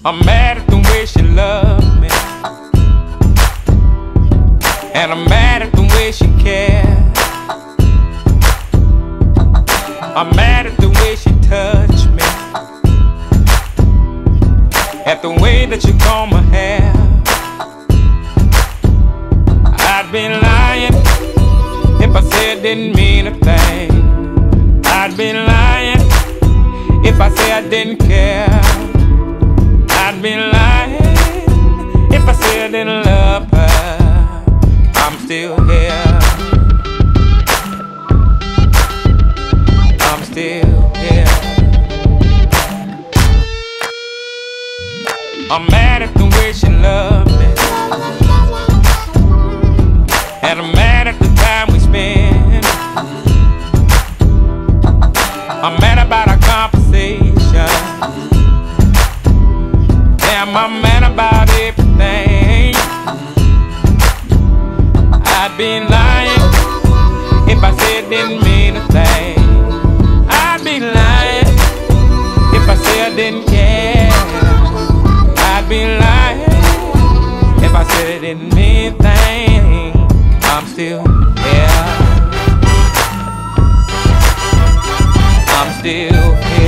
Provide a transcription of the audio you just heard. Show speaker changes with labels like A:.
A: I'm mad at the way she loved me, and I'm mad at the way she cared. I'm mad at the way she touched me, at the way that you comb my hair. I'd be lying if I said didn't mean a thing. I'd be lying if I said I didn't care. I'd be lying if I said I didn't love her. I'm still here. I'm still here. I'm mad at the way she loved me, and I'm mad at the time we spend. I'm mad about our conversation. Damn, I'm mad about everything. I'd be lying if I said didn't mean a thing. I'd be lying if I said I didn't care. I'd be lying if I said it didn't mean a thing. I'm still here. I'm still here.